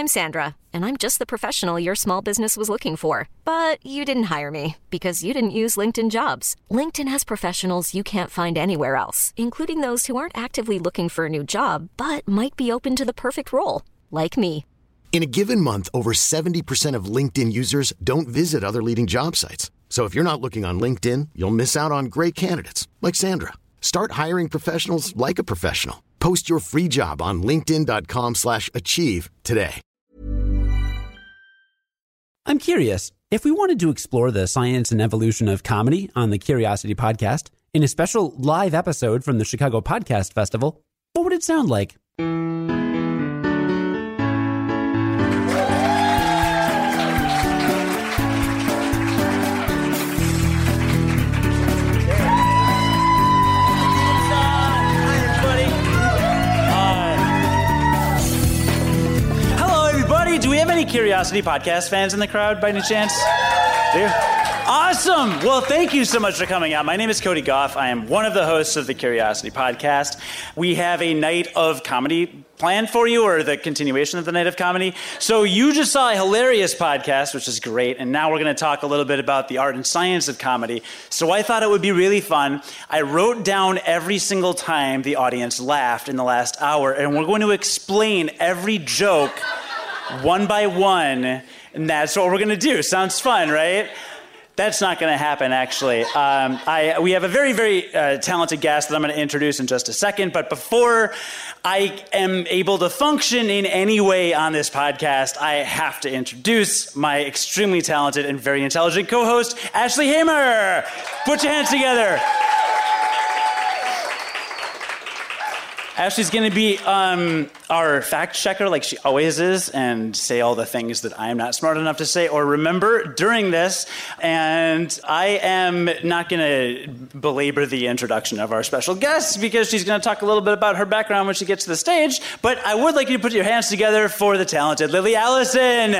I'm Sandra, and I'm just the professional your small business was looking for. But you didn't hire me because you didn't use LinkedIn Jobs. LinkedIn has professionals you can't find anywhere else, including those who aren't actively looking for a new job, but might be open to the perfect role, like me. In a given month, over 70% of LinkedIn users don't visit other leading job sites. So if you're not looking on LinkedIn, you'll miss out on great candidates like Sandra. Start hiring professionals like a professional. Post your free job on linkedin.com/achieve today. I'm curious, if we wanted to explore the science and evolution of comedy on the Curiosity Podcast in a special live episode from the Chicago Podcast Festival, what would it sound like? Do we have any Curiosity Podcast fans in the crowd by any chance? Awesome! Well, thank you so much for coming out. My name is Cody Goff. I am one of the hosts of the Curiosity Podcast. We have a night of comedy planned for you, or the continuation of the night of comedy. So you just saw a hilarious podcast, which is great, and now we're going to talk a little bit about the art and science of comedy. So I thought it would be really fun. I wrote down every single time the audience laughed in the last hour, and we're going to explain every joke one by one, and that's what we're going to do. Sounds fun, right? That's not going to happen, actually. We have a very, very talented guest that I'm going to introduce in just a second, but before I am able to function in any way on this podcast, I have to introduce my extremely talented and very intelligent co-host, Ashley Hamer. Put your hands together. Ashley's going to be our fact checker like she always is and say all the things that I'm not smart enough to say or remember during this. And I am not going to belabor the introduction of our special guest because she's going to talk a little bit about her background when she gets to the stage. But I would like you to put your hands together for the talented Lily Allison.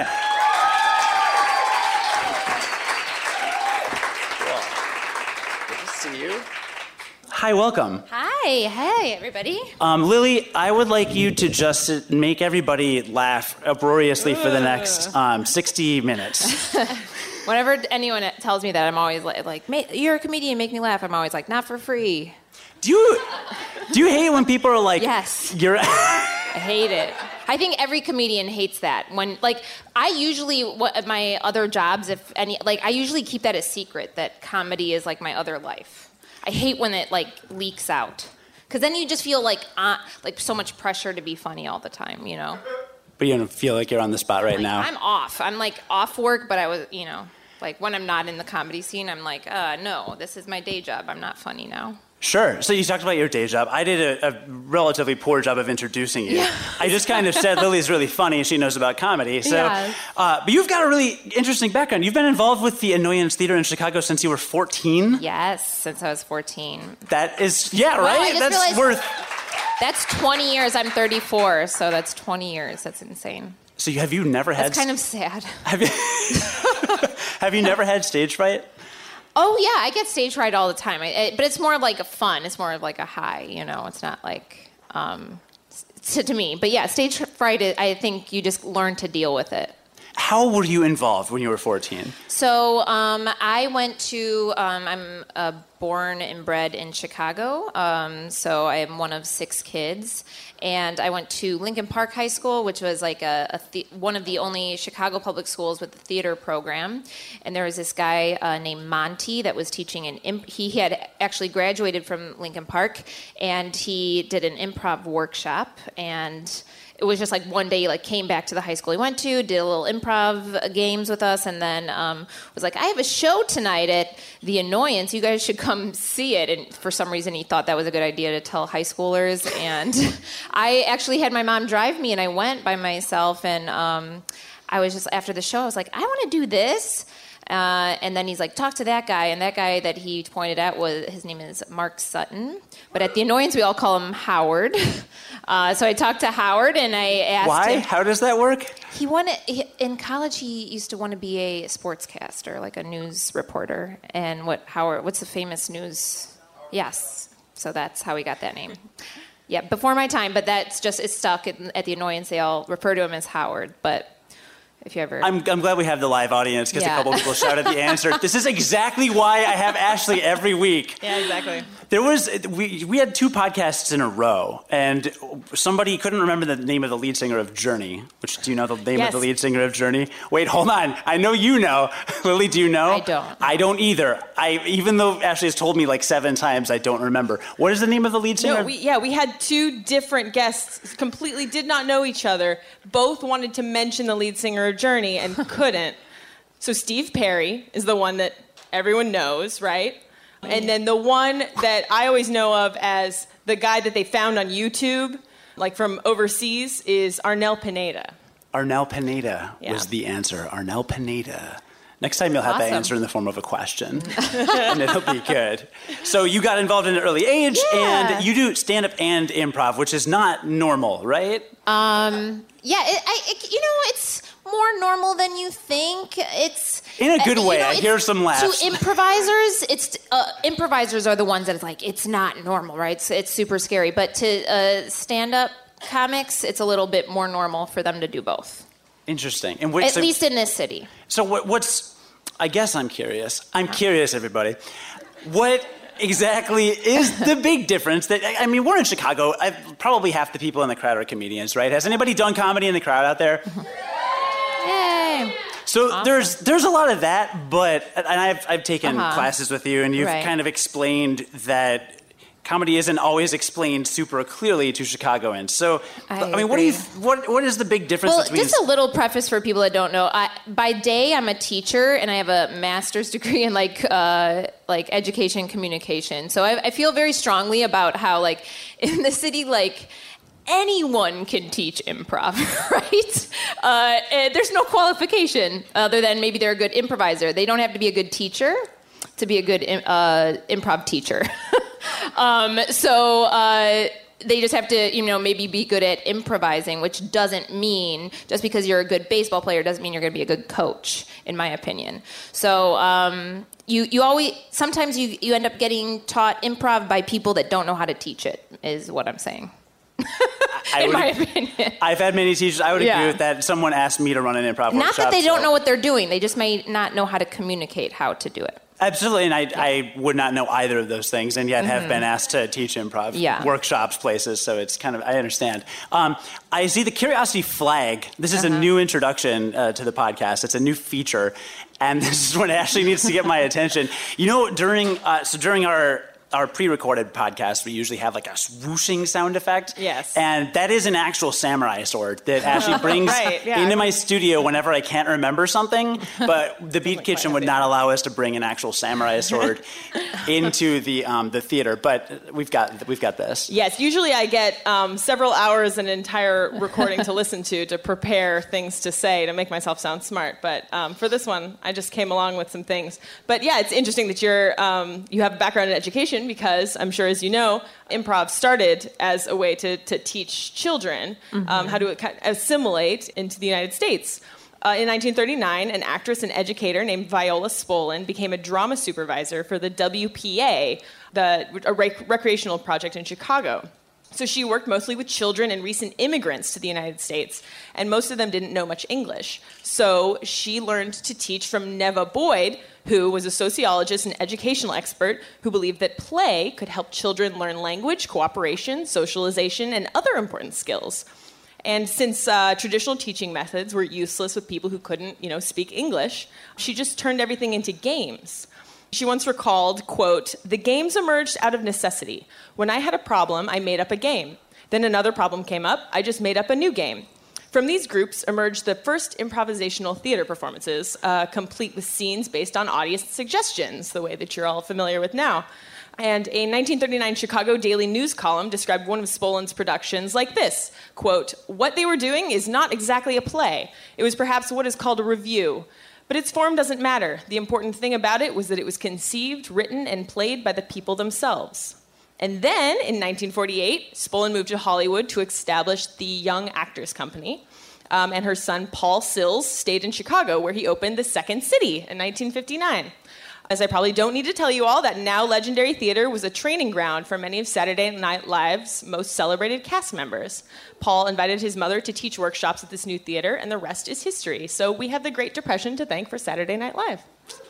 Hi, welcome. Hi, hey, everybody. Lily, I would like you to just make everybody laugh uproariously for the next 60 minutes. Whenever anyone tells me that, I'm always like, you're a comedian, make me laugh. I'm always like, not for free. Do you hate it when people are like, yes, you're? I hate it. I think every comedian hates that. When, like, I usually, my other jobs, if any, like, I usually keep that a secret, that comedy is like my other life. I hate when it, like, leaks out. Because then you just feel like so much pressure to be funny all the time, you know? But you don't feel like you're on the spot right now. I'm off. I'm, like, off work, but I was, you know, like, when I'm not in the comedy scene, I'm like, no, this is my day job. I'm not funny now. Sure. So you talked about your day job. I did a relatively poor job of introducing you. Yeah. I just kind of said Lily's really funny and she knows about comedy. So, yes. But you've got a really interesting background. You've been involved with the Annoyance Theater in Chicago since you were 14. Yes, since I was 14. That is, yeah, well, right? That's worth... That's 20 years. I'm 34, so that's 20 years. That's insane. So have you never had... That's kind of sad. Have you never had stage fright? Oh, yeah, I get stage fright all the time. But it's more like a fun. It's more of like a high, you know. It's not like, to me. But yeah, stage fright, I think you just learn to deal with it. How were you involved when you were 14? So I went to, I'm born and bred in Chicago. So I am one of 6 kids. And I went to Lincoln Park High School, which was like one of the only Chicago public schools with the theater program. And there was this guy named Monty that was teaching he had actually graduated from Lincoln Park, and he did an improv workshop. And it was just like one day he like came back to the high school he went to, did a little improv games with us, and then was like, I have a show tonight at The Annoyance. You guys should come see it. And for some reason he thought that was a good idea to tell high schoolers. And I actually had my mom drive me, and I went by myself. And I was just, after the show, I was like, I want to do this. And then he's like, talk to that guy. And that guy that he pointed at, his name is Mark Sutton. But at The Annoyance, we all call him Howard. So I talked to Howard, and I asked him. Why? How does that work? In college, he used to want to be a sportscaster, like a news reporter. And what's the famous news? Yes. So that's how he got that name. Yeah, before my time, but it's stuck at the annoyance. They all refer to him as Howard, but if you ever... I'm glad we have the live audience because a couple people shouted the answer. This is exactly why I have Ashley every week. Yeah, exactly. We had 2 podcasts in a row, and somebody couldn't remember the name of the lead singer of Journey. Do you know the name of the lead singer of Journey? Wait, hold on. I know you know. Lily, do you know? I don't. I don't either. Even though Ashley has told me like 7 times, I don't remember. What is the name of the lead singer? No, we had 2 different guests, completely did not know each other. Both wanted to mention the lead singer of Journey and couldn't. So Steve Perry is the one that everyone knows, right? And then the one that I always know of as the guy that they found on YouTube, like from overseas, is Arnel Pineda. Arnel Pineda was the answer. Arnel Pineda. Next time you'll have that answer in the form of a question, and it'll be good. So you got involved in an early age, and you do stand-up and improv, which is not normal, right? It's more normal than you think. It's in a good way. I hear some laughs. To improvisers, improvisers are the ones that it's like it's not normal, right? It's super scary. But to stand-up comics, it's a little bit more normal for them to do both. Interesting. At least in this city. So what's? I guess I'm curious. I'm curious, everybody. What exactly is the big difference? We're in Chicago. Probably half the people in the crowd are comedians, right? Has anybody done comedy in the crowd out there? Yay. So awesome. there's a lot of that, and I've taken classes with you, and you've kind of explained that comedy isn't always explained super clearly to Chicagoans. So, what is the big difference between... Well, just a little preface for people that don't know. By day, I'm a teacher, and I have a master's degree in education and communication. So I feel very strongly about how, in the city, anyone can teach improv, right? There's no qualification other than maybe they're a good improviser. They don't have to be a good teacher to be a good improv teacher. They just have to, maybe be good at improvising, which doesn't mean just because you're a good baseball player doesn't mean you're going to be a good coach, in my opinion. So sometimes you end up getting taught improv by people that don't know how to teach it, is what I'm saying. In my opinion. I've had many teachers. I would agree with that. Someone asked me to run an improv workshop. Not that they don't know what they're doing. They just may not know how to communicate how to do it. Absolutely, and I would not know either of those things, and yet have been asked to teach improv workshops, places, so it's kind of, I understand. I see the Curiosity flag. This is a new introduction to the podcast. It's a new feature, and this is when Ashley needs to get my attention. During our pre-recorded podcast, we usually have a swooshing sound effect. Yes. And that is an actual samurai sword that Ashley brings into my studio whenever I can't remember something. But the Beat Kitchen would not allow us to bring an actual samurai sword into the theater. But we've got this. Yes. Usually I get several hours an entire recording to listen to prepare things to say to make myself sound smart. But for this one, I just came along with some things. But yeah, it's interesting that you have a background in education, because I'm sure, as you know, improv started as a way to teach children how to assimilate into the United States. In 1939, an actress and educator named Viola Spolin became a drama supervisor for the WPA, a recreational project in Chicago. So she worked mostly with children and recent immigrants to the United States, and most of them didn't know much English. So she learned to teach from Neva Boyd, who was a sociologist and educational expert who believed that play could help children learn language, cooperation, socialization, and other important skills. And since traditional teaching methods were useless with people who couldn't, speak English, she just turned everything into games. She once recalled, quote, "The games emerged out of necessity. When I had a problem, I made up a game. Then another problem came up, I just made up a new game. From these groups emerged the first improvisational theater performances, complete with scenes based on audience suggestions, the way that you're all familiar with now." And a 1939 Chicago Daily News column described one of Spolin's productions like this, quote, "What they were doing is not exactly a play. It was perhaps what is called a revue. But its form doesn't matter. The important thing about it was that it was conceived, written, and played by the people themselves." And then, in 1948, Spolin moved to Hollywood to establish the Young Actors Company. And her son, Paul Sills, stayed in Chicago, where he opened the Second City in 1959. As I probably don't need to tell you all, that now legendary theater was a training ground for many of Saturday Night Live's most celebrated cast members. Paul invited his mother to teach workshops at this new theater, and the rest is history. So we have the Great Depression to thank for Saturday Night Live.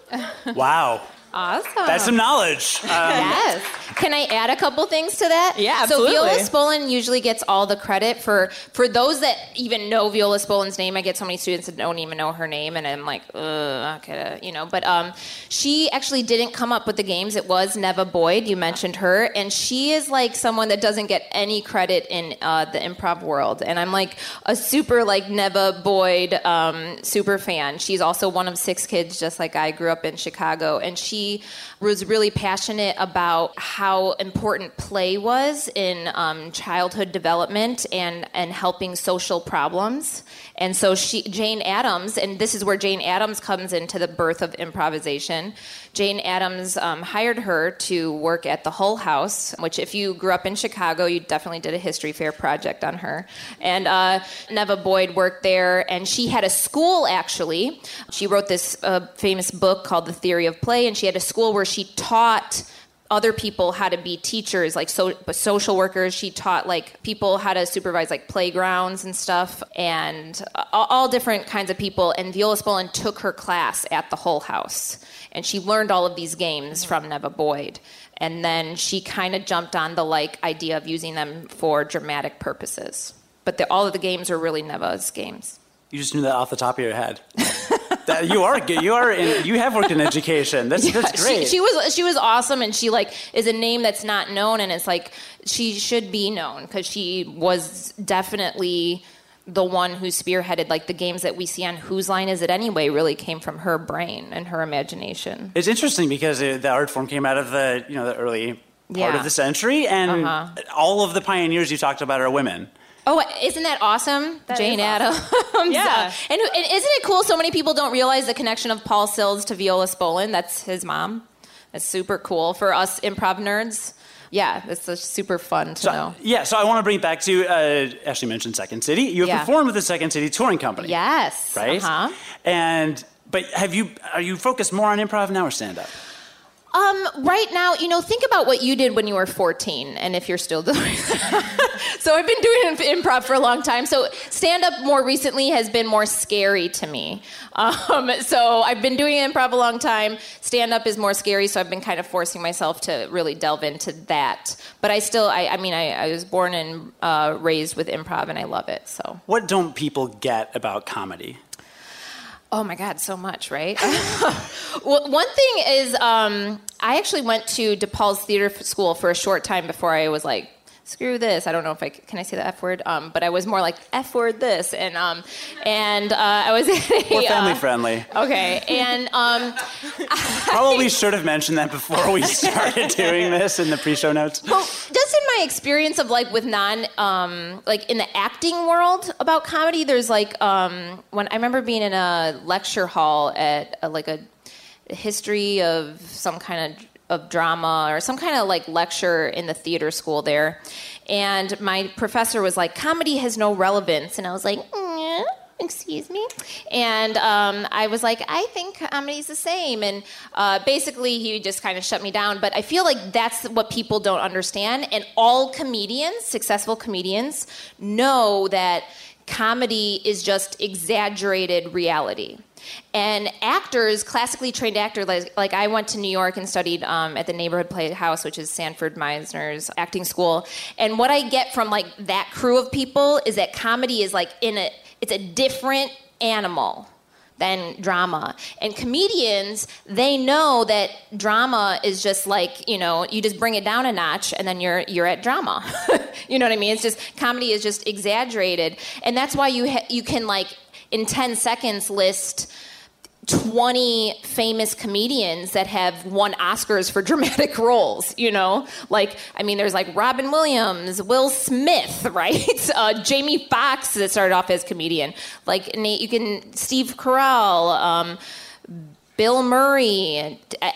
Wow. Awesome. That's some knowledge. Yes. Can I add a couple things to that? Yeah, absolutely. So Viola Spolin usually gets all the credit for those that even know Viola Spolin's name. I get so many students that don't even know her name, and I'm like, okay, But she actually didn't come up with the games. It was Neva Boyd. You mentioned her, and she is like someone that doesn't get any credit in the improv world. And I'm like a super like Neva Boyd super fan. She's also one of 6 kids, just like I grew up in Chicago, and she was really passionate about how important play was in childhood development and helping social problems. And so Jane Addams, and this is where Jane Addams comes into the birth of improvisation. Jane Addams hired her to work at the Hull House, which if you grew up in Chicago, you definitely did a history fair project on her. And Neva Boyd worked there, and she had a school, actually. She wrote this famous book called The Theory of Play, and she had a school where she taught other people how to be teachers, like social workers. She taught like people how to supervise like playgrounds and stuff, and all different kinds of people. And Viola Spolin took her class at the Hull House, and she learned all of these games from Neva Boyd. And then she kind of jumped on the like idea of using them for dramatic purposes. But all of the games are really Neva's games. You just knew that off the top of your head. You are good. You have worked in education. That's great. She was awesome, and she like is a name that's not known, and it's like she should be known because she was definitely the one who spearheaded like the games that we see on Whose Line Is It Anyway really came from her brain and her imagination. It's interesting because the art form came out of the early part of the century, and all of the pioneers you talked about are women. Oh, isn't that awesome? Jane Addams. Yeah. And isn't it cool so many people don't realize the connection of Paul Sills to Viola Spolin? That's his mom. That's super cool for us improv nerds. Yeah, it's super fun to know. Yeah, so I want to bring it back to, Ashley mentioned Second City. You have performed with the Second City Touring Company. Yes. Right? But are you focused more on improv now or stand-up? Right now, think about what you did when you were 14, and if you're still doing that. So I've been doing improv for a long time. So stand-up more recently has been more scary to me. So I've been doing improv a long time. Stand-up is more scary, so I've been kind of forcing myself to really delve into that. But I was born and raised with improv, and I love it. So what don't people get about comedy? Oh my God, so much, right? Well, one thing is, I actually went to DePaul's theater school for a short time before I was like, screw this. I don't know if can I say the F word? But I was more like F word this, and I was we're family friendly. Okay, and probably should have mentioned that before we started doing this in the pre-show notes. Well, just in my experience of like with like in the acting world about comedy, there's like when I remember being in a lecture hall at a history of some kind of drama or some kind of like lecture in the theater school there. And my professor was like, comedy has no relevance. And I was like, excuse me. And I was like, I think comedy's the same. And basically he just kind of shut me down. But I feel like that's what people don't understand. And all comedians, successful comedians, know that comedy is just exaggerated reality. And actors, classically trained actors, like I went to New York and studied at the Neighborhood Playhouse, which is Sanford Meisner's acting school. And what I get from like that crew of people is that comedy is like it's a different animal than drama. And comedians, they know that drama is just like, you just bring it down a notch and then you're at drama. You know what I mean? It's just, comedy is just exaggerated. And that's why you can like, in 10 seconds list 20 famous comedians that have won Oscars for dramatic roles, there's like Robin Williams, Will Smith, right? Jamie Foxx that started off as comedian. Like, Steve Carell, Bill Murray.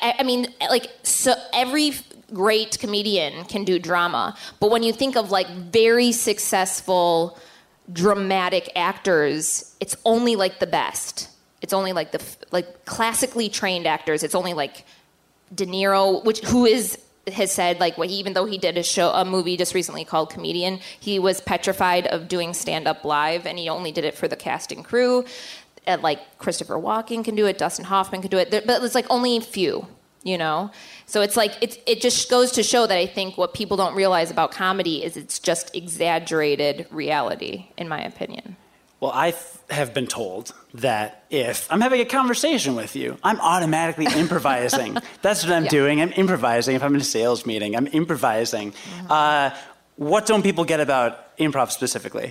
So every great comedian can do drama. But when you think of like very successful dramatic actors, it's only like the best. It's only like classically trained actors. It's only like De Niro, who has said, like, even though he did a movie just recently called Comedian, he was petrified of doing stand-up live, and he only did it for the cast and crew. Like, Christopher Walken can do it, Dustin Hoffman can do it, but it's like only a few, you know? So it's like, it just goes to show that I think what people don't realize about comedy is it's just exaggerated reality, in my opinion. Well, I have been told that if I'm having a conversation with you, I'm automatically improvising. That's what I'm doing. I'm improvising. If I'm in a sales meeting, I'm improvising. What don't people get about improv specifically?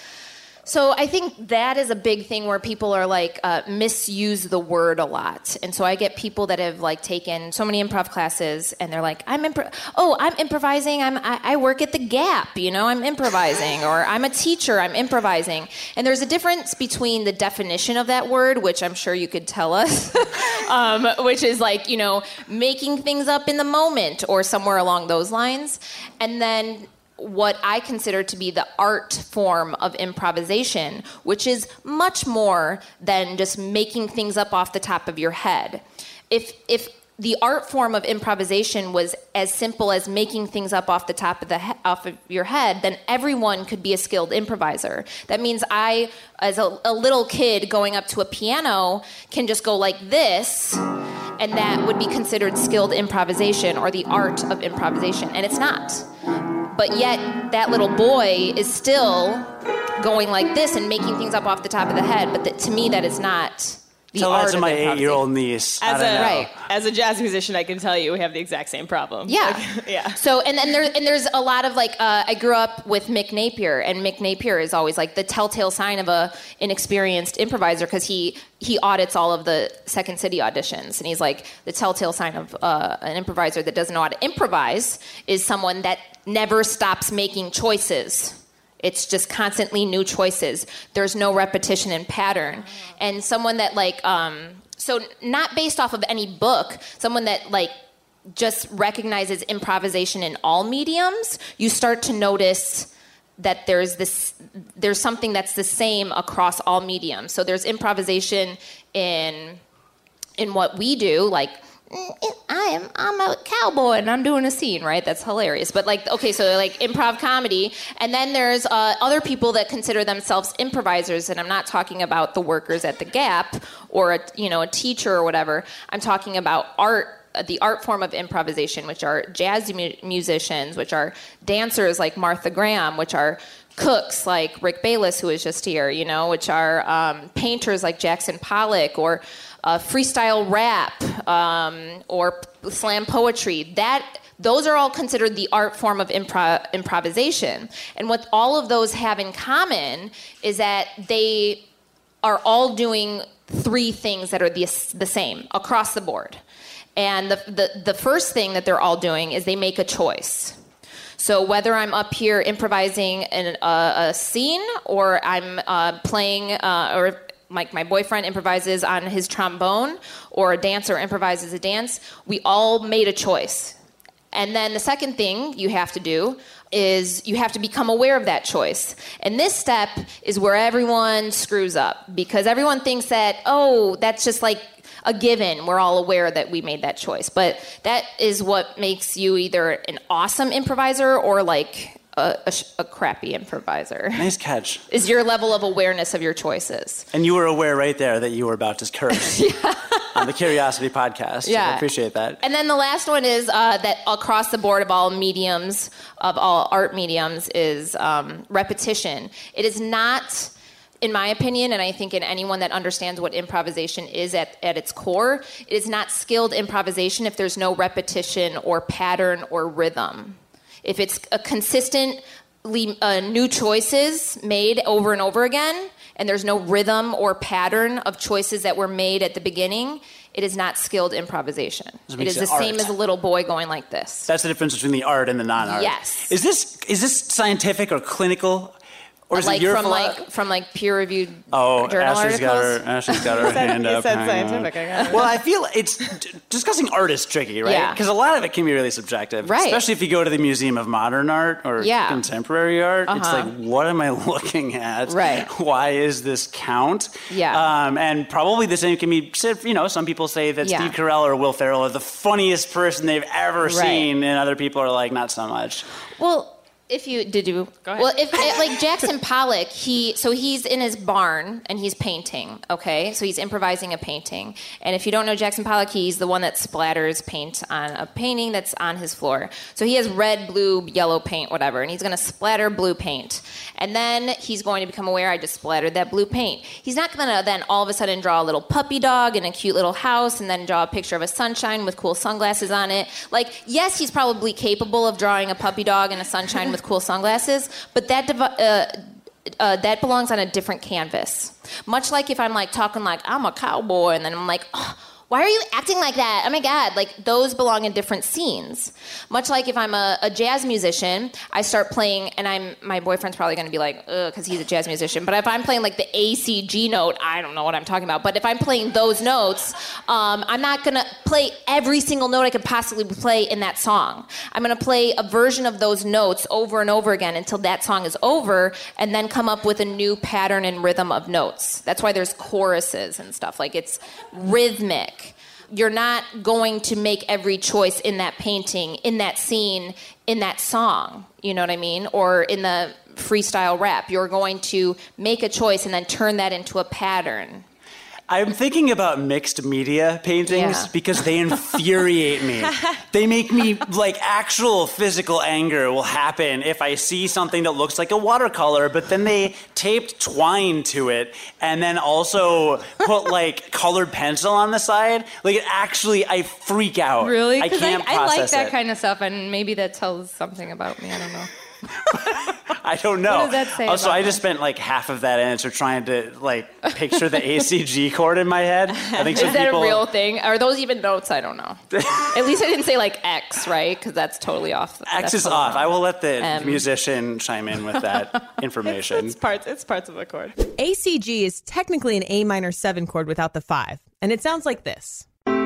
So I think that is a big thing where people are like misuse the word a lot. And so I get people that have like taken so many improv classes and they're like, I'm improvising. I work at the Gap, you know, I'm improvising. Or I'm a teacher, I'm improvising. And there's a difference between the definition of that word, which I'm sure you could tell us, which is like, you know, making things up in the moment or somewhere along those lines. And then what I consider to be the art form of improvisation, which is much more than just making things up off the top of your head. If the art form of improvisation was as simple as making things up off the top of your head, then everyone could be a skilled improviser. That means I, as a little kid going up to a piano, can just go like this, and that would be considered skilled improvisation or the art of improvisation, and it's not. But yet, that little boy is still going like this and making things up off the top of the head. But to me, that is not the Tell art that to of my improvisation. 8-year-old niece. As a jazz musician, I can tell you we have the exact same problem. Yeah. Yeah. So, and there's a lot of like, I grew up with Mick Napier, and Mick Napier is always like the telltale sign of a inexperienced improviser because he audits all of the Second City auditions, and he's like, the telltale sign of an improviser that doesn't know how to improvise is someone that never stops making choices. It's just constantly new choices. There's no repetition and pattern. And someone that like, so not based off of any book, someone that like just recognizes improvisation in all mediums, you start to notice that there's something that's the same across all mediums. So there's improvisation in what we do, like, I'm a cowboy and I'm doing a scene, right? That's hilarious. But like, okay, so like improv comedy, and then there's other people that consider themselves improvisers, and I'm not talking about the workers at the Gap or a teacher or whatever. I'm talking about art, the art form of improvisation, which are jazz musicians, which are dancers like Martha Graham, which are cooks like Rick Bayless, who was just here, you know, which are painters like Jackson Pollock, or freestyle rap, or slam poetry. Those are all considered the art form of improvisation. And what all of those have in common is that they are all doing three things that are the same across the board. And the first thing that they're all doing is they make a choice. So whether I'm up here improvising in a scene, or I'm playing, or my boyfriend improvises on his trombone, or a dancer improvises a dance, we all made a choice. And then the second thing you have to do is you have to become aware of that choice. And this step is where everyone screws up, because everyone thinks that, oh, that's just like a given. We're all aware that we made that choice. But that is what makes you either an awesome improviser or like a crappy improviser. Nice catch. Is your level of awareness of your choices. And you were aware right there that you were about to curse on the Curiosity podcast. Yeah. So I appreciate that. And then the last one is that across the board of all mediums, of all art mediums, is repetition. It is not, in my opinion, and I think in anyone that understands what improvisation is at its core, it is not skilled improvisation if there's no repetition or pattern or rhythm. If it's a consistently new choices made over and over again, and there's no rhythm or pattern of choices that were made at the beginning, it is not skilled improvisation. It is the same as a little boy going like this. That's the difference between the art and the non-art. Yes. Is this scientific or clinical? Or is like it your from peer-reviewed journal articles? Ashley's got her hand up. You said scientific. I got it. Well, I feel discussing art is tricky, right? Yeah. Because a lot of it can be really subjective. Right. Especially if you go to the Museum of Modern Art or contemporary art. It's like, what am I looking at? Right. Why is this count? Yeah. And probably the same can be said, some people say that Steve Carell or Will Ferrell are the funniest person they've ever seen, and other people are like, not so much. Well, go ahead. Well, like Jackson Pollock, he's in his barn and he's painting, okay? So he's improvising a painting. And if you don't know Jackson Pollock, he's the one that splatters paint on a painting that's on his floor. So he has red, blue, yellow paint, whatever, and he's going to splatter blue paint. And then he's going to become aware, I just splattered that blue paint. He's not going to then all of a sudden draw a little puppy dog and a cute little house and then draw a picture of a sunshine with cool sunglasses on it. Like, yes, he's probably capable of drawing a puppy dog and a sunshine with cool sunglasses, but that belongs on a different canvas. Much like if I'm like talking like I'm a cowboy, and then I'm like, oh, why are you acting like that? Oh my God, like those belong in different scenes. Much like if I'm a jazz musician, I start playing, and my boyfriend's probably going to be like, ugh, because he's a jazz musician. But if I'm playing like the A, C, G note, I don't know what I'm talking about. But if I'm playing those notes, I'm not going to play every single note I could possibly play in that song. I'm going to play a version of those notes over and over again until that song is over, and then come up with a new pattern and rhythm of notes. That's why there's choruses and stuff. Like, it's rhythmic. You're not going to make every choice in that painting, in that scene, in that song, you know what I mean? Or in the freestyle rap. You're going to make a choice and then turn that into a pattern. I'm thinking about mixed media paintings because they infuriate me. They make me, like, actual physical anger will happen if I see something that looks like a watercolor, but then they taped twine to it and then also put, like, colored pencil on the side. Like, I freak out. Really? I can't process I like that it. kind of stuff, and maybe that tells something about me. I don't know. I don't know. What does that say Also, about I just spent like half of that answer trying to like picture the ACG chord in my head. I think Is that a real thing? Are those even notes? I don't know. At least I didn't say like X, right? Because that's totally off. X is off. I will let the musician chime in with that information. It's parts of a chord. ACG is technically an A minor 7 chord without the 5, and it sounds like this.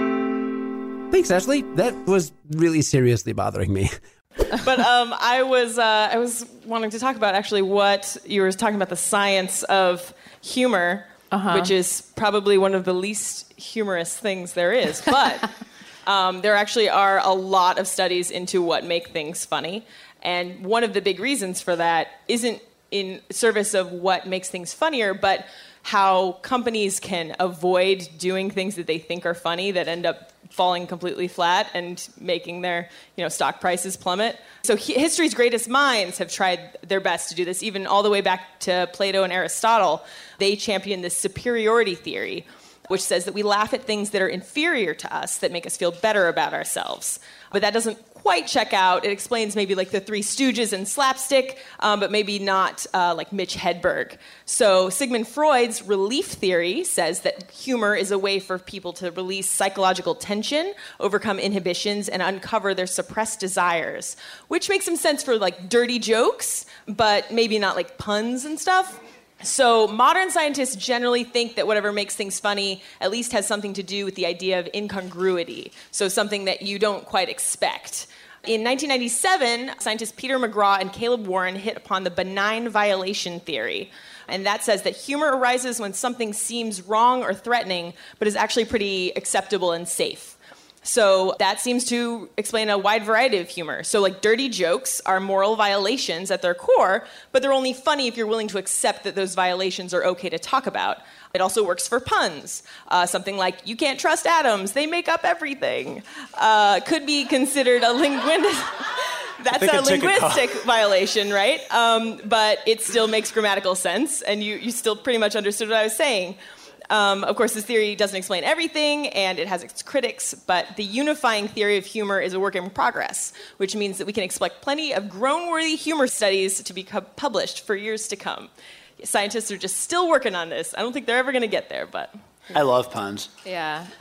Thanks, Ashley. That was really seriously bothering me. But I was wanting to talk about actually what you were talking about, the science of humor, which is probably one of the least humorous things there is. But there actually are a lot of studies into what make things funny. And one of the big reasons for that isn't in service of what makes things funnier, but how companies can avoid doing things that they think are funny that end up falling completely flat and making their stock prices plummet. So history's greatest minds have tried their best to do this, even all the way back to Plato and Aristotle. They championed this superiority theory, which says that we laugh at things that are inferior to us that make us feel better about ourselves. But that doesn't quite check out. It explains maybe like the Three Stooges and slapstick, but maybe not like Mitch Hedberg. So Sigmund Freud's relief theory says that humor is a way for people to release psychological tension, overcome inhibitions, and uncover their suppressed desires, which makes some sense for like dirty jokes, but maybe not like puns and stuff. So modern scientists generally think that whatever makes things funny at least has something to do with the idea of incongruity, so something that you don't quite expect. In 1997, scientists Peter McGraw and Caleb Warren hit upon the benign violation theory. And that says that humor arises when something seems wrong or threatening, but is actually pretty acceptable and safe. So that seems to explain a wide variety of humor. So like dirty jokes are moral violations at their core, but they're only funny if you're willing to accept that those violations are okay to talk about. It also works for puns. Something like, you can't trust atoms, they make up everything, could be considered a That's a linguistic violation, right? But it still makes grammatical sense, and you still pretty much understood what I was saying. Of course, this theory doesn't explain everything, and it has its critics, but the unifying theory of humor is a work in progress, which means that we can expect plenty of grown-worthy humor studies to be published for years to come. Scientists are just still working on this. I don't think they're ever going to get there, but... I love puns. Yeah.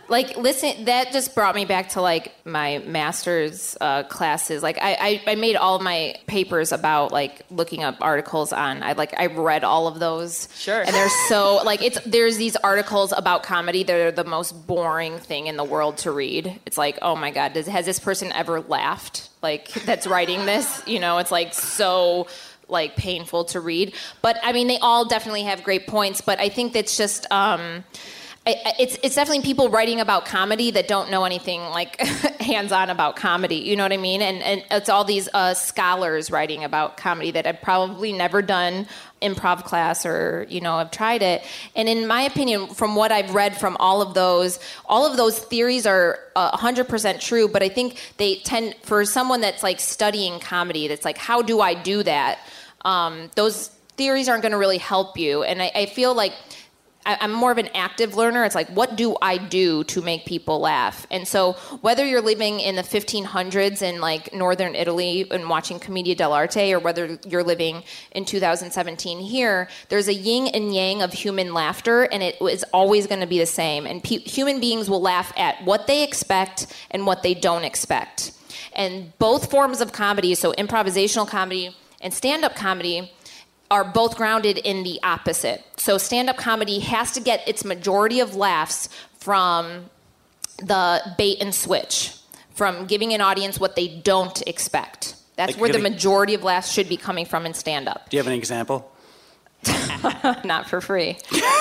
Like, listen, that just brought me back to, like, my master's classes. Like, I made all of my papers about, like, looking up articles on, I read all of those. Sure. And they're so, like, there's these articles about comedy that are the most boring thing in the world to read. It's like, oh my God, has this person ever laughed? Like, that's writing this? You know, it's like so, like, painful to read. But, I mean, they all definitely have great points, but I think that's just, it's definitely people writing about comedy that don't know anything, like, hands-on about comedy. You know what I mean? And it's all these scholars writing about comedy that have probably never done improv class or, you know, have tried it. And in my opinion, from what I've read from all of those theories are 100% true, but I think they tend, for someone that's, like, studying comedy, that's like, how do I do that? Those theories aren't going to really help you. And I feel like I'm more of an active learner. It's like, what do I do to make people laugh? And so whether you're living in the 1500s in, like, northern Italy and watching Commedia dell'arte, or whether you're living in 2017 here, there's a yin and yang of human laughter, and it is always going to be the same. And human beings will laugh at what they expect and what they don't expect. And both forms of comedy, so improvisational comedy and stand-up comedy, are both grounded in the opposite. So stand-up comedy has to get its majority of laughs from the bait and switch, from giving an audience what they don't expect. That's where the majority of laughs should be coming from in stand-up. Do you have an example? Not for free.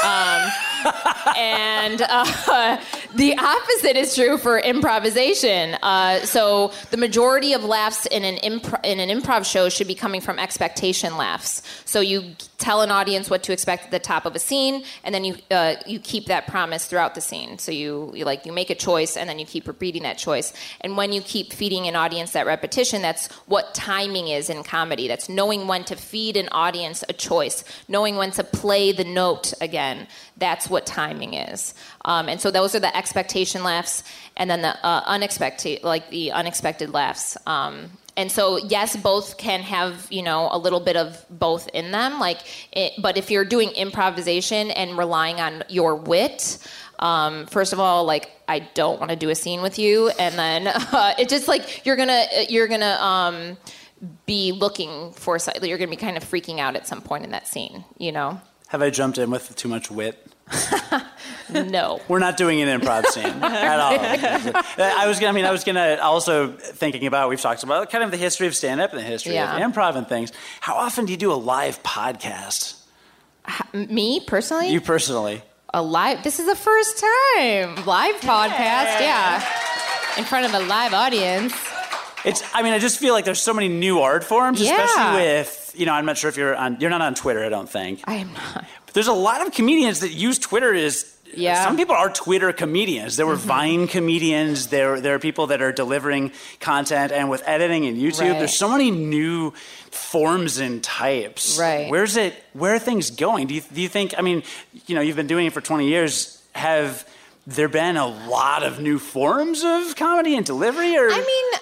And the opposite is true for improvisation. So the majority of laughs in an improv show should be coming from expectation laughs. So you tell an audience what to expect at the top of a scene, and then you keep that promise throughout the scene. So you make a choice, and then you keep repeating that choice. And when you keep feeding an audience that repetition, that's what timing is in comedy. That's knowing when to feed an audience a choice, knowing when to play the note again. That's what timing is. And so those are the expectation laughs, and then the unexpected laughs. And so, yes, both can have, you know, a little bit of both in them. But if you're doing improvisation and relying on your wit, first of all, like, I don't want to do a scene with you, and then it's just like you're gonna be looking for, you're gonna be kind of freaking out at some point in that scene, you know. Have I jumped in with too much wit? No. We're not doing an improv scene at all. I was gonna also thinking about, we've talked about kind of the history of stand-up and the history of improv and things. How often do you do a live podcast? Me, personally? You personally. This is the first time. Live podcast, yeah. In front of a live audience. I just feel like there's so many new art forms, especially with, you know, I'm not sure if you're not on Twitter, I don't think. I am not. But there's a lot of comedians that use Twitter some people are Twitter comedians. There were Vine comedians. There are people that are delivering content, and with editing and YouTube, there's so many new forms and types. Right. Where are things going? Do you think, I mean, you know, you've been doing it for 20 years. Have there been a lot of new forms of comedy and delivery? Or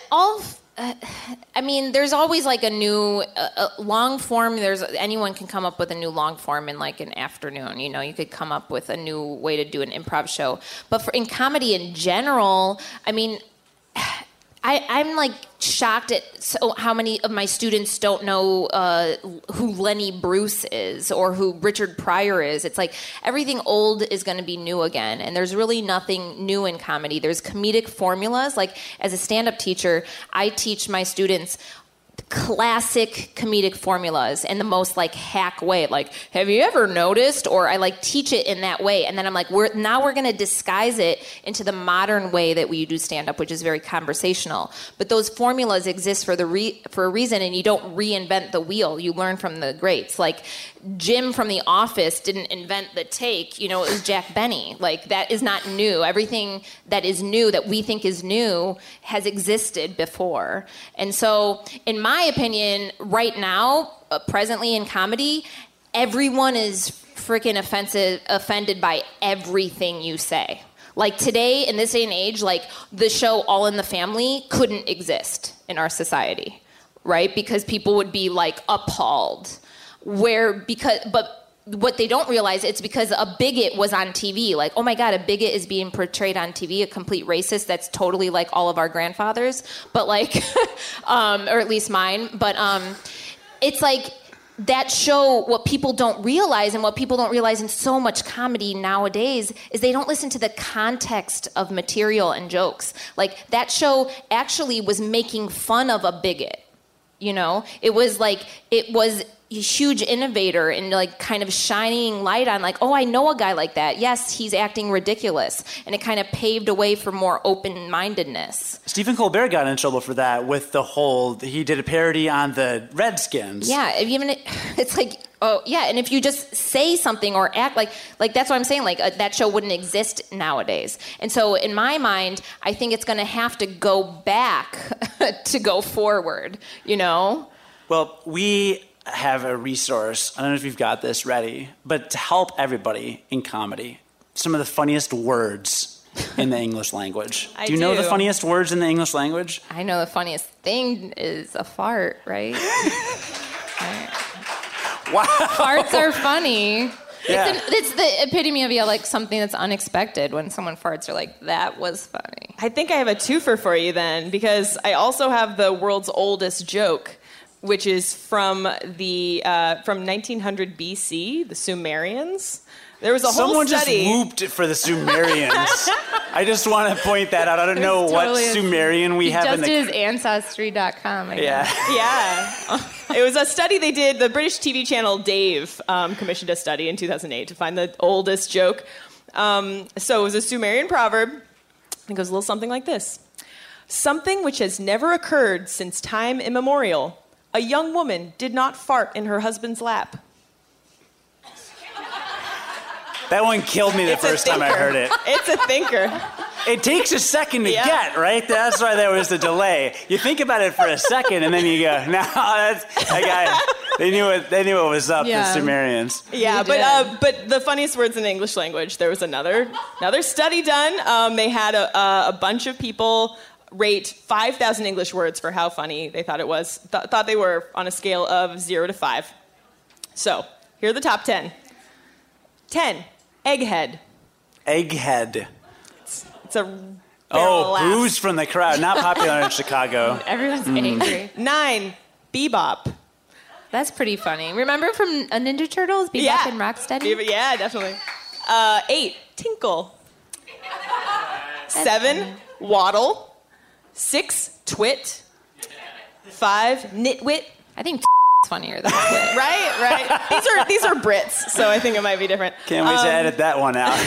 there's always like a new long form. Anyone can come up with a new long form in like an afternoon. You know, you could come up with a new way to do an improv show. But in comedy in general, I mean, I'm like shocked at how many of my students don't know who Lenny Bruce is or who Richard Pryor is. It's like everything old is going to be new again, and there's really nothing new in comedy. There's comedic formulas. Like, as a stand-up teacher, I teach my students classic comedic formulas in the most like hack way. Like, have you ever noticed? Or I like teach it in that way, and then I'm like, we're going to disguise it into the modern way that we do stand-up, which is very conversational. But those formulas exist for a reason, and you don't reinvent the wheel. You learn from the greats. Like, Jim from The Office didn't invent the take. You know, it was Jack Benny. Like, that is not new. Everything that is new, that we think is new, has existed before. And so, in my opinion, right now, presently in comedy, everyone is freaking offended by everything you say. Like, today, in this day and age, like, the show All in the Family couldn't exist in our society, right? Because people would be, like, appalled. But what they don't realize, it's because a bigot was on TV. Like, oh my God, a bigot is being portrayed on TV, a complete racist that's totally like all of our grandfathers, but like, or at least mine. But it's like that show, what people don't realize, and what people don't realize in so much comedy nowadays, is they don't listen to the context of material and jokes. Like, that show actually was making fun of a bigot. You know, it was a huge innovator and like kind of shining light on like, oh, I know a guy like that. Yes, he's acting ridiculous. And it kind of paved a way for more open-mindedness. Stephen Colbert got in trouble for that with he did a parody on the Redskins. Yeah, even it's like, oh yeah, and if you just say something or act like that's what I'm saying, like that show wouldn't exist nowadays. And so in my mind, I think it's going to have to go back to go forward, you know? Well, we have a resource. I don't know if you've got this ready, but to help everybody in comedy, some of the funniest words in the English language. Do you know the funniest words in the English language? I know the funniest thing is a fart, right? Wow. Farts are funny. Yeah. It's the epitome of like something that's unexpected. When someone farts, you're like, that was funny. I think I have a twofer for you then, because I also have the world's oldest joke, which is from 1900 BC, the Sumerians. There was a whole study. Someone just whooped for the Sumerians. I just want to point that out. I don't know what Sumerian we have in the... Just is Ancestry.com, I guess. Yeah. It was a study they did. The British TV channel Dave commissioned a study in 2008 to find the oldest joke. So it was a Sumerian proverb. It goes a little something like this. Something which has never occurred since time immemorial. A young woman did not fart in her husband's lap. That one killed me the first time I heard it. It's a thinker. It takes a second to get, right? That's why there was the delay. You think about it for a second, and then you go, no, that guy, they knew what was up, the Sumerians. Yeah, but the funniest words in the English language, there was another study done. They had a bunch of people rate 5,000 English words for how funny they thought it was. Thought they were on a scale of 0 to 5. So, here are the top 10. 10. Egghead. Egghead. It's a barrel laugh. Boos from the crowd. Not popular in Chicago. Everyone's angry. 9. Bebop. That's pretty funny. Remember from Ninja Turtles? Bebop and Rocksteady? Yeah, definitely. 8. Tinkle. 7. Waddle. 6. Twit. 5. Nitwit. I think funnier than twit. Right. These are Brits, so I think it might be different. Can't wait to edit that one out.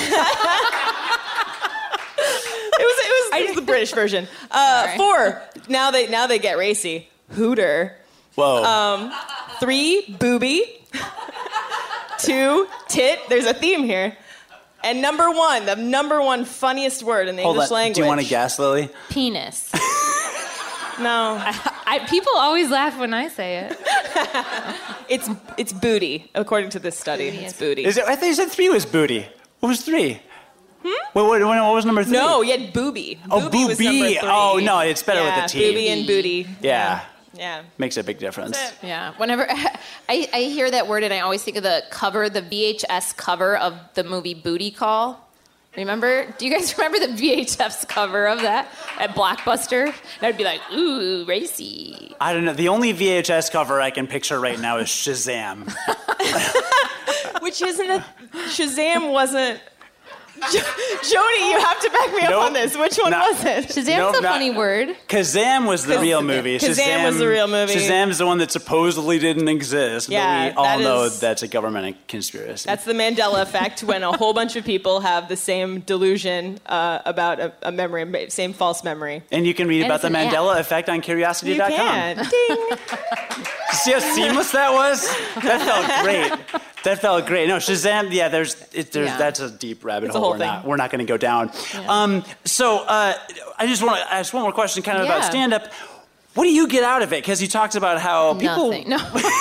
It was the British version. 4. Now they get racy. Hooter. Whoa. 3. Booby. 2. Tit. There's a theme here. And number 1, the number 1 funniest word in the English language. Do you want to guess, Lily? Penis. No. People always laugh when I say it. It's booty, according to this study. It's booty. I thought you said 3 was booty. What was 3? What was number 3? No, you had booby. Booby. Was number 3. Oh, no, it's better with the T. Booby and booty. Yeah. Yeah. Makes a big difference. Yeah. Whenever I hear that word, and I always think of the VHS cover of the movie Booty Call. Remember? Do you guys remember the VHS cover of that at Blockbuster? And I'd be like, ooh, racy. I don't know. The only VHS cover I can picture right now is Shazam. Which isn't Shazam wasn't... Jody, you have to back me up on this. Which one was it? Shazam's a funny word. Kazam was the real movie. Shazam was the real movie. Shazam's the one that supposedly didn't exist, yeah, but we all know that's a government conspiracy. That's the Mandela effect, when a whole bunch of people have the same delusion about a memory, same false memory. And you can read about the Mandela effect on Curiosity.com. You can. Ding. See how seamless that was? That felt great. That felt great. No, Shazam, that's a deep rabbit hole. We're not going to go down. Yeah. I just want to ask one more question kind of about stand-up. What do you get out of it? Because you talked about how people... Nothing. No.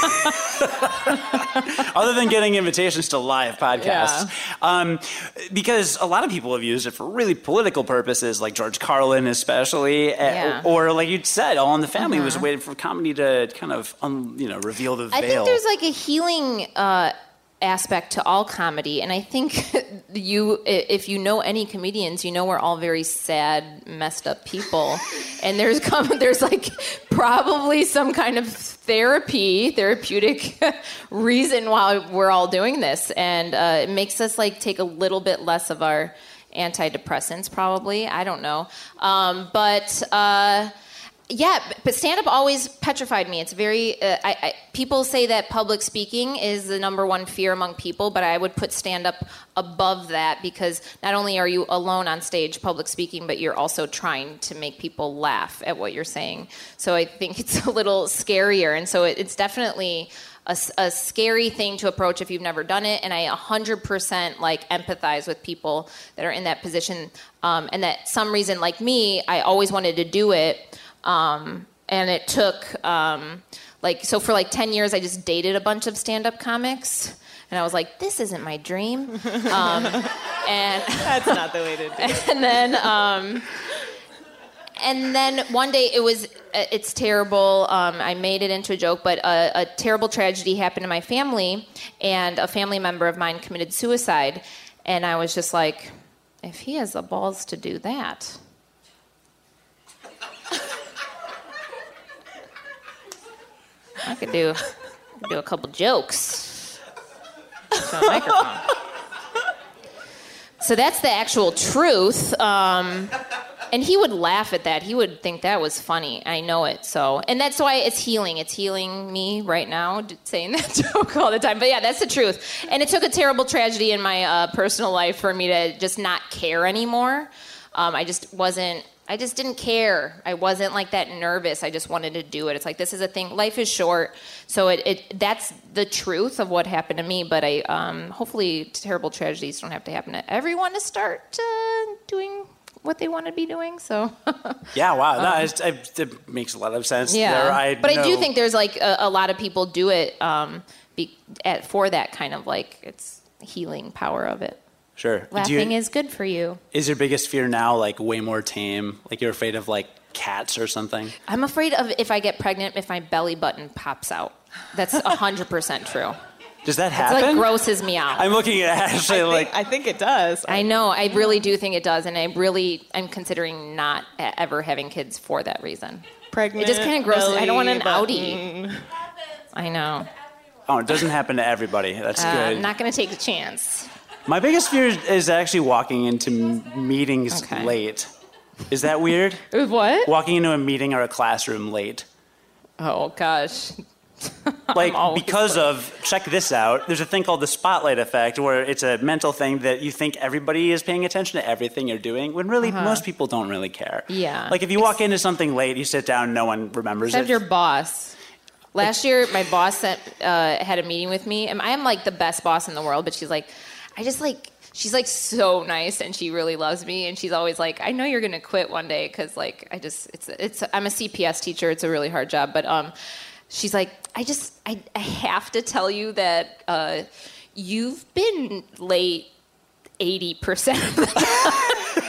Other than getting invitations to live podcasts. Yeah. Because a lot of people have used it for really political purposes, like George Carlin especially. Or like you said, All in the Family was waiting for comedy to kind of reveal the veil. I think there's like a healing aspect to all comedy, and I think if you know any comedians, you know we're all very sad, messed up people, and there's like probably some kind of therapeutic reason why we're all doing this, and it makes us like take a little bit less of our antidepressants, probably. I don't know, yeah, but stand-up always petrified me. It's very, people say that public speaking is the number one fear among people, but I would put stand-up above that because not only are you alone on stage public speaking, but you're also trying to make people laugh at what you're saying. So I think it's a little scarier, and so it's definitely a scary thing to approach if you've never done it, and I 100% like empathize with people that are in that position, and that some reason, like me, I always wanted to do it. And it took, so for like 10 years, I just dated a bunch of stand-up comics. And I was like, this isn't my dream. And that's not the way to do it. And then one day it's terrible. I made it into a joke, but a terrible tragedy happened in my family. And a family member of mine committed suicide. And I was just like, if he has the balls to do that... I could do a couple jokes. On a microphone. So that's the actual truth. And he would laugh at that. He would think that was funny. I know it. So, and that's why it's healing. It's healing me right now, saying that joke all the time. But yeah, that's the truth. And it took a terrible tragedy in my personal life for me to just not care anymore. I just didn't care. I wasn't like that nervous. I just wanted to do it. It's like, this is a thing. Life is short. So that's the truth of what happened to me. But hopefully terrible tragedies don't have to happen to everyone to start doing what they want to be doing. So yeah, wow. It makes a lot of sense. Yeah. I do think there's like a lot of people do it for that kind of like, it's healing power of it. Sure. Laughing is good for you. Is your biggest fear now like way more tame? Like you're afraid of like cats or something? I'm afraid of if I get pregnant, if my belly button pops out. That's 100% true. Does that happen? It like grosses me out. I'm looking at Ashley I think it does. I know. I really do think it does. And I'm considering not ever having kids for that reason. Pregnant. It just kind of grosses. I don't want an button. outie. I know. Oh, it doesn't happen to everybody. That's good. I'm not going to take the chance. My biggest fear is actually walking into meetings late. Is that weird? What? Walking into a meeting or a classroom late. Oh, gosh. Check this out, there's a thing called the spotlight effect where it's a mental thing that you think everybody is paying attention to everything you're doing when really most people don't really care. Yeah. Like if you walk into something late, you sit down, no one remembers Except it. your boss. Last year, my boss had a meeting with me, and I am like the best boss in the world, but she's like, she's like so nice and she really loves me, and she's always like, I know you're gonna quit one day because like I'm a CPS teacher, it's a really hard job, but she's like, I have to tell you that you've been late 80% of the time.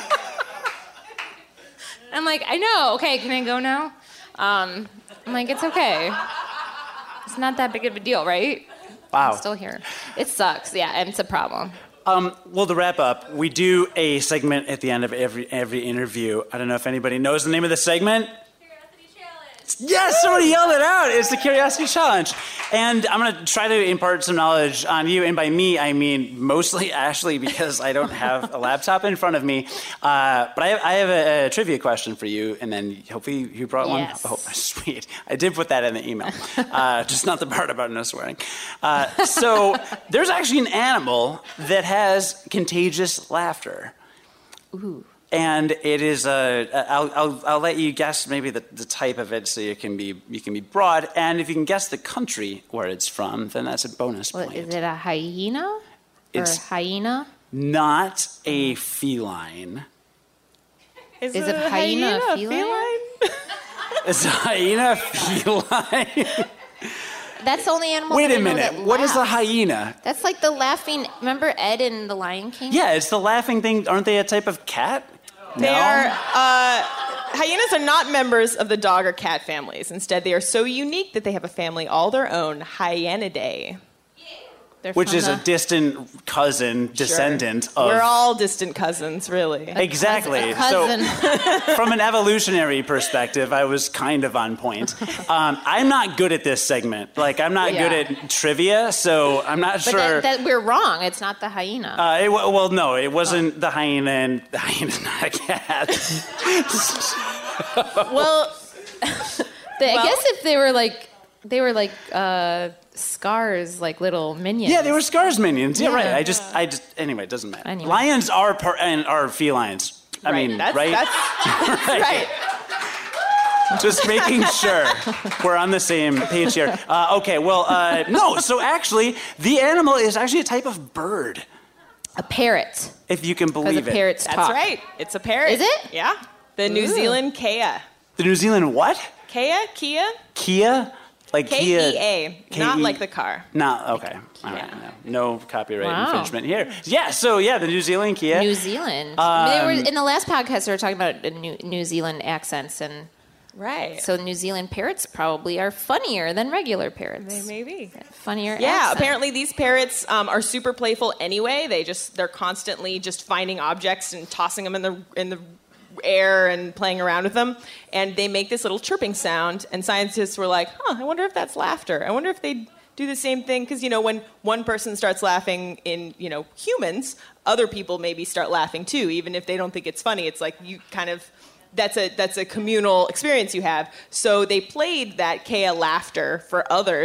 I'm like, I know, okay, can I go now? I'm like, it's okay. It's not that big of a deal, right? Wow. I'm still here. It sucks, yeah, and it's a problem. Well, to wrap up, we do a segment at the end of every interview. I don't know if anybody knows the name of the segment. Yes, somebody yelled it out. It's the Curiosity Challenge. And I'm going to try to impart some knowledge on you. And by me, I mean mostly Ashley, because I don't have a laptop in front of me. But I have a trivia question for you. And then hopefully you brought one. Oh, sweet. I did put that in the email. Just not the part about no swearing. So there's actually an animal that has contagious laughter. Ooh. And it is I'll let you guess maybe the type of it, so you can be broad. And if you can guess the country where it's from, then that's a bonus point. Is it a hyena? It's or hyena? Not a feline. Is it hyena a feline? Is a hyena a feline? That's the only animal. Wait a minute. What is a hyena? That's like the laughing. Remember Ed in The Lion King? Yeah, it's the laughing thing. Aren't they a type of cat? They are. Hyenas are not members of the dog or cat families. Instead, they are so unique that they have a family all their own, Hyenidae. They're which from is a distant cousin, descendant of... We're all distant cousins, really. Exactly. A cousin. So, from an evolutionary perspective, I was kind of on point. I'm not good at this segment. Like, I'm not good at trivia, so I'm not sure. But we're wrong. It's not the hyena. Well, no, it wasn't the hyena, and the hyena's not a cat. Well, I guess if they were like Scar's like little minions. Yeah, they were Scar's minions. Yeah, Yeah. right. Anyway, it doesn't matter. Anyway. Lions are felines. I mean, that's, right? That's right. Just making sure we're on the same page here. Okay, well, no. So actually, the animal is actually a type of bird, A parrot. if you can believe Because it. parrots That's talk. right. It's a parrot. Is it? Yeah. The New Zealand kea. The New Zealand what? Kia? Kia? Like Kia? K-E-A. Not like the car. No, okay. All right. No copyright Wow. infringement here. Yeah, so the New Zealand Kia. New Zealand. They were in the last podcast. They were talking about New Zealand accents, and Right. so New Zealand parrots probably are funnier than regular parrots. They may be. Funnier. Yeah, accent. apparently these parrots are super playful anyway. They're constantly just finding objects and tossing them in the air and playing around with them, and they make this little chirping sound, and scientists were like, I wonder if that's laughter. I wonder if they do the same thing, because when one person starts laughing in humans, other people maybe start laughing too, even if they don't think it's funny. It's like you kind of that's a communal experience you have. So they played that Kea laughter for other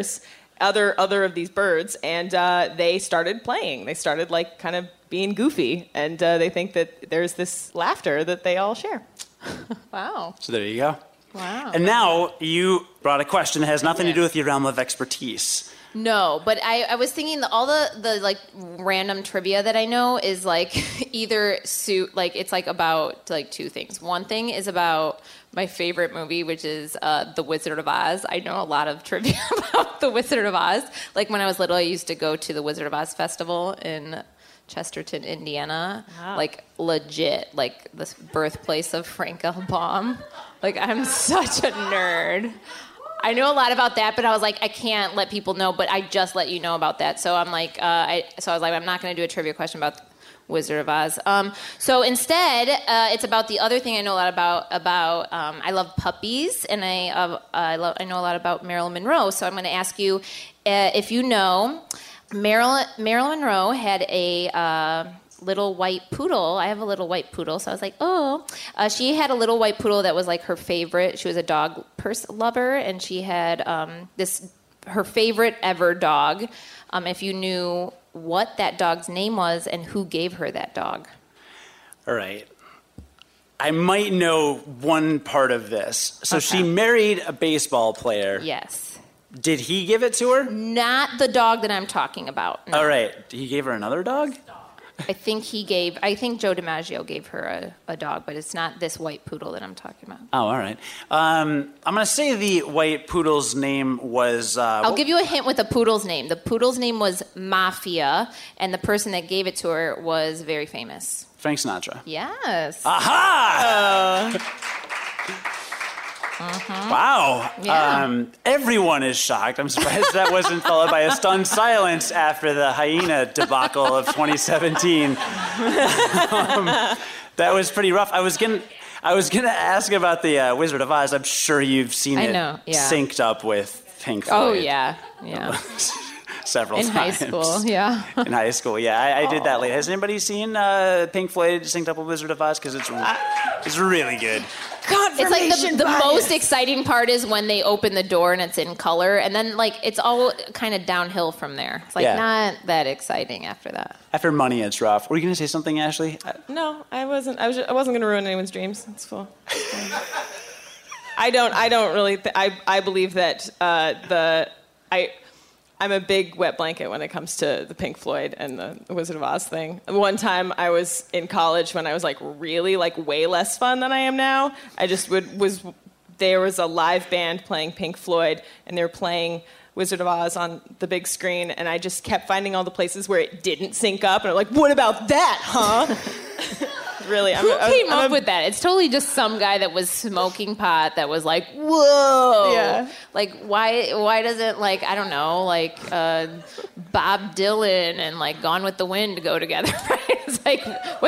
of these birds, and they started playing. They started like kind of being goofy, and they think that there's this laughter that they all share. Wow. So there you go. Wow. And now you brought a question that has nothing to do with your realm of expertise. No, but I was thinking that all the like random trivia that I know is like either it's like about like two things. One thing is about my favorite movie, which is The Wizard of Oz. I know a lot of trivia about The Wizard of Oz. Like when I was little, I used to go to the Wizard of Oz festival in Chesterton, Indiana. Wow. Like legit, like the birthplace of Frank L. Baum. Like I'm such a nerd. I know a lot about that, but I was like, I can't let people know, but I just let you know about that. So I'm like, I was like, I'm not going to do a trivia question about Wizard of Oz. So instead, it's about the other thing I know a lot about. I love puppies, and I know a lot about Marilyn Monroe. So I'm going to ask you if you know, Marilyn Monroe had a little white poodle. I have a little white poodle, so I was like, she had a little white poodle that was like her favorite. She was a dog lover, and she had her favorite ever dog. If you knew what that dog's name was and who gave her that dog. All right. I might know one part of this. So Okay. she married a baseball player. Yes. Did he give it to her? Not the dog that I'm talking about. No. All right. He gave her another dog? I think Joe DiMaggio gave her a dog, but it's not this white poodle that I'm talking about. Oh, all right. I'm going to say the white poodle's name was... I'll give you a hint with the poodle's name. The poodle's name was Mafia, and the person that gave it to her was very famous. Frank Sinatra. Yes. Aha! Wow. Yeah. Everyone is shocked. I'm surprised that wasn't followed by a stunned silence after the hyena debacle of 2017. That was pretty rough. I was gonna ask about the Wizard of Oz. I'm sure you've seen it synced up with Pink Floyd. Oh, yeah. Several In times. high school, yeah. In high school, yeah. I did that late. Has anybody seen Pink Floyd synced up with Wizard of Oz? Because it's really good. It's like the most exciting part is when they open the door and it's in color, and then like it's all kind of downhill from there. It's like not that exciting after that. After Money, it's rough. Were you going to say something, Ashley? No, I wasn't. I wasn't going to ruin anyone's dreams. It's cool. I don't really. I believe that I'm a big wet blanket when it comes to the Pink Floyd and the Wizard of Oz thing. One time I was in college when I was like really like way less fun than I am now. I just there was a live band playing Pink Floyd, and they were playing Wizard of Oz on the big screen, and I just kept finding all the places where it didn't sync up, and I'm like, what about that, huh? really. Who came up with that? It's totally just some guy that was smoking pot that was like, whoa. Yeah. Like, why doesn't, like, I don't know, like Bob Dylan and like Gone with the Wind go together, right? It's like,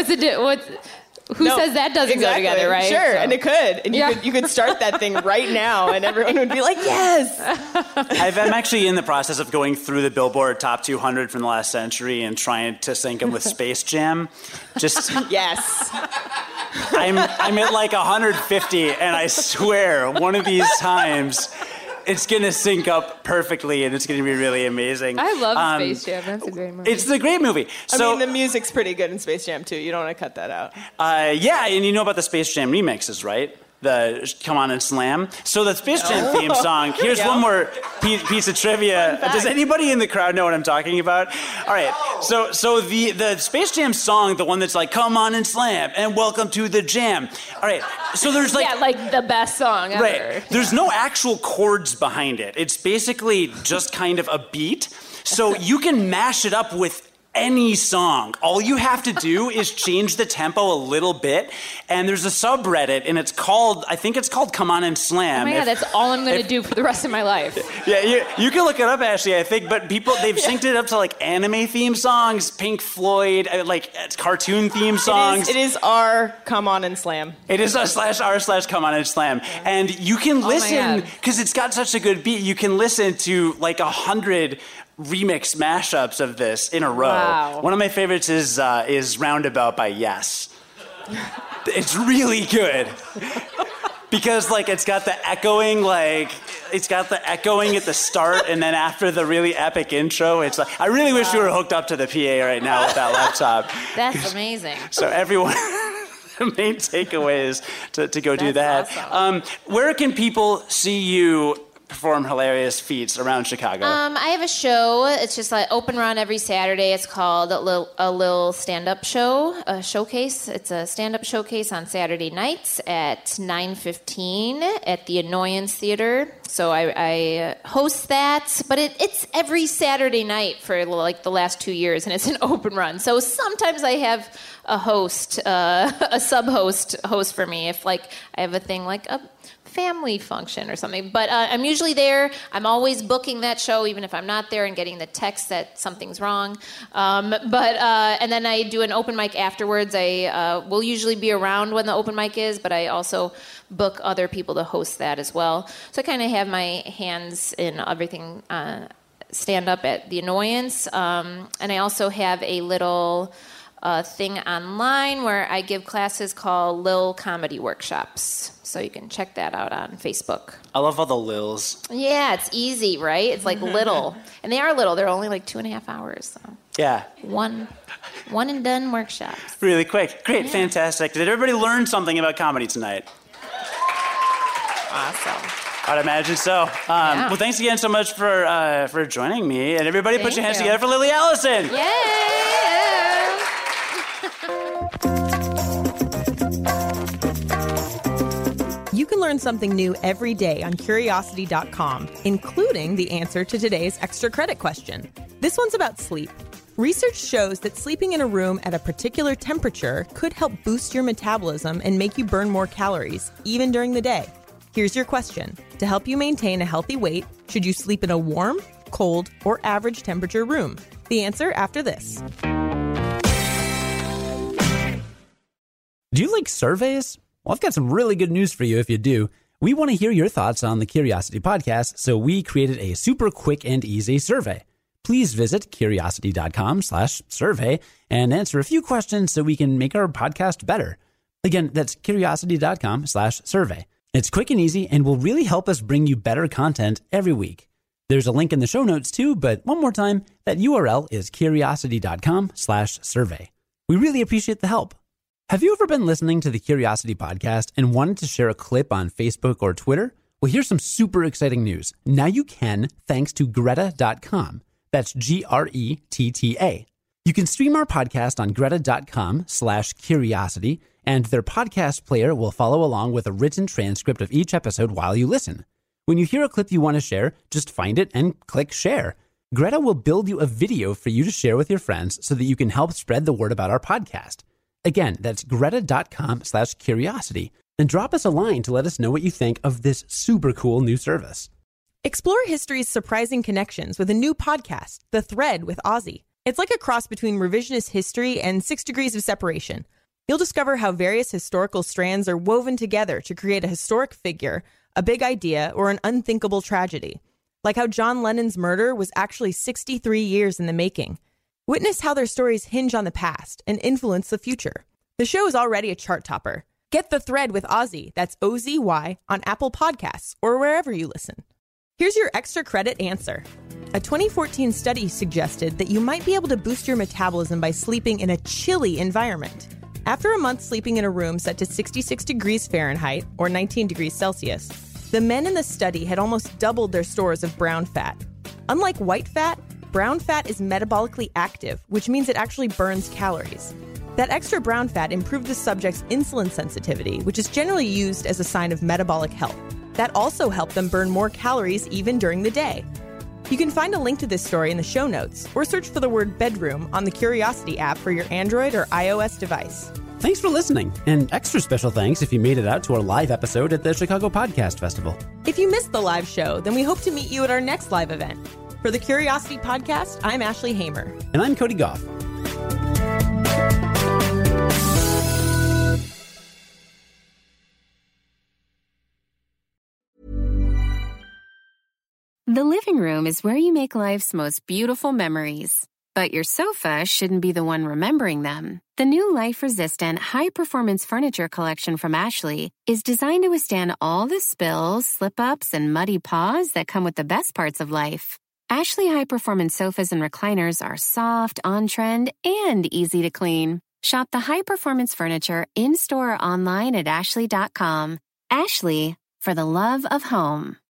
who says that doesn't go together, right? Sure, so. And it could. And you could start that thing right now, and everyone would be like, yes! I'm actually in the process of going through the Billboard Top 200 from the last century and trying to sync them with Space Jam. Just yes. I'm at like 150, and I swear, one of these times, it's going to sync up perfectly, and it's going to be really amazing. I love Space Jam. That's a great movie. It's a great movie. So, I mean, the music's pretty good in Space Jam, too. You don't want to cut that out. Yeah, and you know about the Space Jam remixes, right? The Come On and Slam. So the Space Jam theme song, here's one more piece of trivia. Does anybody in the crowd know what I'm talking about? All right, so the Space Jam song, the one that's like, come on and slam, and welcome to the jam. All right, so there's like... Yeah, like the best song ever. Right, there's no actual chords behind it. It's basically just kind of a beat. So you can mash it up with any song. All you have to do is change the tempo a little bit, and there's a subreddit, and I think it's called Come On and Slam. Oh my God, that's all I'm going to do for the rest of my life. Yeah, you can look it up, Ashley, I think, but they've synced it up to like anime theme songs, Pink Floyd, like cartoon theme songs. It is R Come On and Slam. It is /r/Come On and Slam. And you can listen, because it's got such a good beat, you can listen to like 100 remix mashups of this in a row. Wow. One of my favorites is Roundabout by Yes. It's really good. Because like it's got the echoing at the start, and then after the really epic intro, it's like, I really wish we were hooked up to the PA right now with that laptop. That's amazing. So everyone, the main takeaway is to go do that. Awesome. Where can people see you perform hilarious feats around Chicago? I have a show. It's just like open run every Saturday. It's called a Lil Stand-Up Show, a showcase. It's a stand-up showcase on Saturday nights at 9:15 at the Annoyance Theater. So I host that, but it's every Saturday night for like the last 2 years, and it's an open run. So sometimes I have a host, a sub-host host for me if like I have a thing like a family function or something, but I'm usually there. I'm always booking that show, even if I'm not there, and getting the text that something's wrong. And then I do an open mic afterwards. I will usually be around when the open mic is, but I also book other people to host that as well. So I kind of have my hands in everything. Stand up at the Annoyance, and I also have a little thing online where I give classes called Lil Comedy Workshops. So you can check that out on Facebook. I love all the Lils. Yeah, it's easy, right? It's like little. And they are little. They're only like 2.5 hours. So. Yeah. One and done workshops. Really quick. Great, fantastic. Did everybody learn something about comedy tonight? Awesome. I'd imagine so. Well, thanks again so much for joining me. And everybody put your hands together for Lily Allison. Yay! You can learn something new every day on Curiosity.com, including the answer to today's extra credit question. This one's about sleep. Research shows that sleeping in a room at a particular temperature could help boost your metabolism and make you burn more calories, even during the day. Here's your question. To help you maintain a healthy weight, should you sleep in a warm, cold, or average temperature room? The answer after this. Do you like surveys? Well, I've got some really good news for you if you do. We want to hear your thoughts on the Curiosity Podcast, so we created a super quick and easy survey. Please visit curiosity.com/survey and answer a few questions so we can make our podcast better. Again, that's curiosity.com/survey. It's quick and easy and will really help us bring you better content every week. There's a link in the show notes too, but one more time, that URL is curiosity.com/survey. We really appreciate the help. Have you ever been listening to the Curiosity Podcast and wanted to share a clip on Facebook or Twitter? Well, here's some super exciting news. Now you can, thanks to Greta.com. That's Gretta. You can stream our podcast on Greta.com/curiosity, and their podcast player will follow along with a written transcript of each episode while you listen. When you hear a clip you want to share, just find it and click share. Greta will build you a video for you to share with your friends so that you can help spread the word about our podcast. Again, that's greta.com/curiosity. And drop us a line to let us know what you think of this super cool new service. Explore history's surprising connections with a new podcast, The Thread with Ozzy. It's like a cross between revisionist history and 6 Degrees of Separation. You'll discover how various historical strands are woven together to create a historic figure, a big idea, or an unthinkable tragedy. Like how John Lennon's murder was actually 63 years in the making. Witness how their stories hinge on the past and influence the future. The show is already a chart topper. Get The Thread with Ozzy, that's O-Z-Y, on Apple Podcasts or wherever you listen. Here's your extra credit answer. A 2014 study suggested that you might be able to boost your metabolism by sleeping in a chilly environment. After a month sleeping in a room set to 66 degrees Fahrenheit, or 19 degrees Celsius, the men in the study had almost doubled their stores of brown fat. Unlike white fat, brown fat is metabolically active, which means it actually burns calories. That extra brown fat improved the subject's insulin sensitivity, which is generally used as a sign of metabolic health. That also helped them burn more calories even during the day. You can find a link to this story in the show notes, or search for the word bedroom on the Curiosity app for your Android or iOS device. Thanks for listening, and extra special thanks if you made it out to our live episode at the Chicago Podcast Festival. If you missed the live show, then we hope to meet you at our next live event. For the Curiosity Podcast, I'm Ashley Hamer. And I'm Cody Goff. The living room is where you make life's most beautiful memories. But your sofa shouldn't be the one remembering them. The new life-resistant, high-performance furniture collection from Ashley is designed to withstand all the spills, slip-ups, and muddy paws that come with the best parts of life. Ashley high-performance sofas and recliners are soft, on-trend, and easy to clean. Shop the high-performance furniture in-store or online at ashley.com. Ashley, for the love of home.